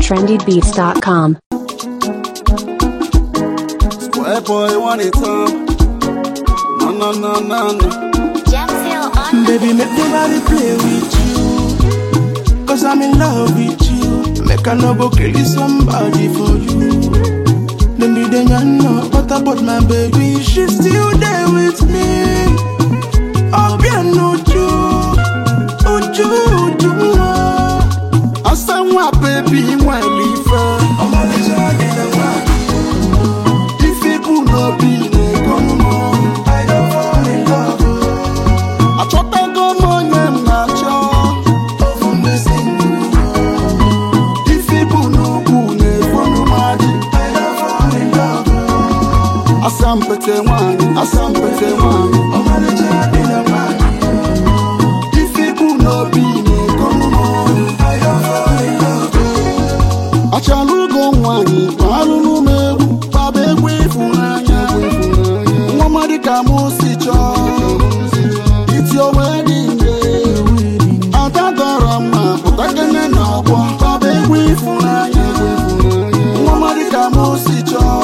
trendybeats.com. Square boy want it up. No. Baby, make the body play with you, 'cause I'm in love with you. Make I no go kill somebody for you. Then be the no, but about my baby, she's still there with me. Oh, bien, no, you. I said, my baby, when leave her. I'm on the journey, the one. If people not be there, come on. I don't fall in love. I thought I go on them natural. Over me singing. If people no good, for no magic. I don't fall in love. I sampete one. I'm on the journey, the one. If people not be there, come on. I don't fall in love. Achalugo nwanyị alụlụ mewu baba egwu ịfụnanya nwamadị ka mụ si chọọ iti wedding day ada dọrọ mma pụtakene na ọgbọ baba egwu ịfụnanya nwamadị ka mụ si chọọ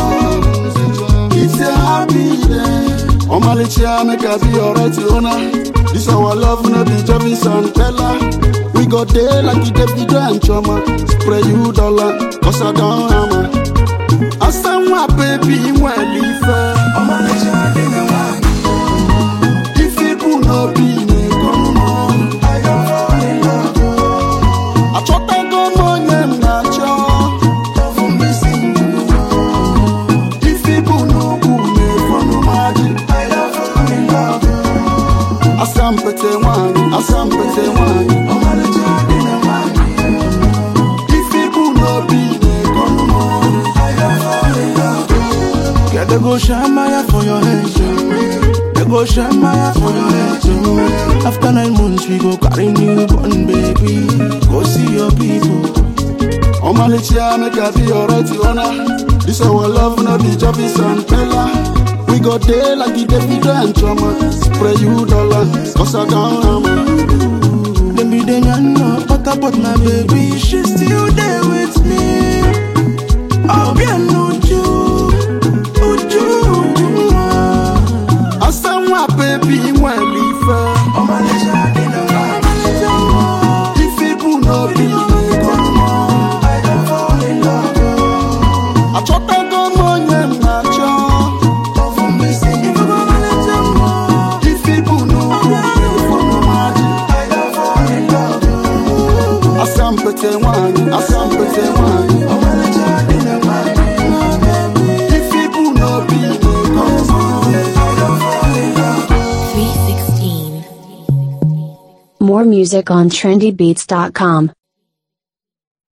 iti happy day ọmalịcha make I be your right owner. This our love no be Jarvis and Bella. We go there like the Davido and Choma. Spray you dollar, 'cause I don't hammer. I said my baby when leave her. I'm on the journey, the one. If people no be me, come on. I don't fall in love. I thought I go on them natural. Over me singing. If people no good me for no magic. I don't fall in love. I sampete one. I'm on the journey, the one. If people no be me, come on. I don't fall in love. Yeah, they go shamaya for your head, they go shamaya for your head. After 9 months, we go carry newborn baby. Go see your people. Omalicha make I be your right owner. This our love no be Jarvis and Bella. We go there like the Davido and Choma. Spray you dollar, 'cause I don't hammer. Then be the no, but about my baby, she's still there with me. Oh, bien, no, you. I said my baby when leave her. I'm on the journey, the one. If people no be me, come on. I don't fall in love. I thought I go on them natural. Over me singing. If people no good me for no magic. I don't fall in love. I sampete one. I'm on the journey, the one. If people no be me, come on. I don't fall in love. 316. More music on trendybeats.com.